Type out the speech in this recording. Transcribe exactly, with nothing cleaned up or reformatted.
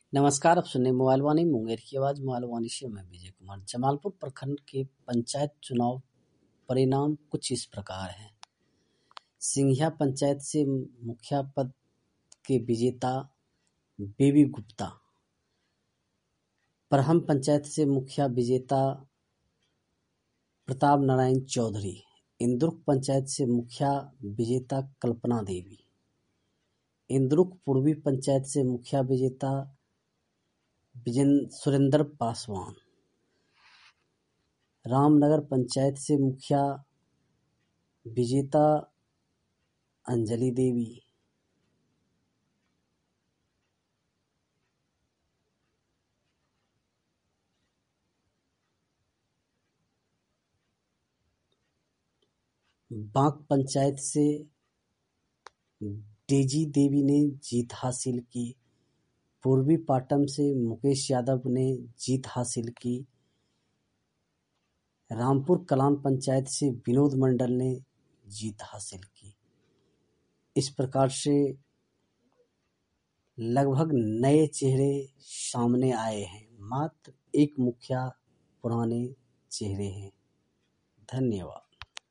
नमस्कार, आप सुने मोबाइल वाणी मुंगेर की आवाज। मोबाइल वाणी से मैं विजय कुमार। जमालपुर प्रखंड के पंचायत चुनाव परिणाम कुछ इस प्रकार हैं। सिंघिया पंचायत से मुखिया पद के विजेता बेबी गुप्ता, परहम पंचायत से मुखिया विजेता प्रताप नारायण चौधरी, इंद्रुक पंचायत से मुखिया विजेता कल्पना देवी, इंद्रुक पूर्वी पंचायत से मुखिया विजेता सुरेंद्र पासवान, रामनगर पंचायत से मुखिया विजेता अंजलि देवी, बांक पंचायत से डेजी देवी ने जीत हासिल की, पूर्वी पाटन से मुकेश यादव ने जीत हासिल की, रामपुर कलान पंचायत से विनोद मंडल ने जीत हासिल की। इस प्रकार से लगभग नए चेहरे सामने आए हैं, मात्र एक मुखिया पुराने चेहरे हैं। धन्यवाद।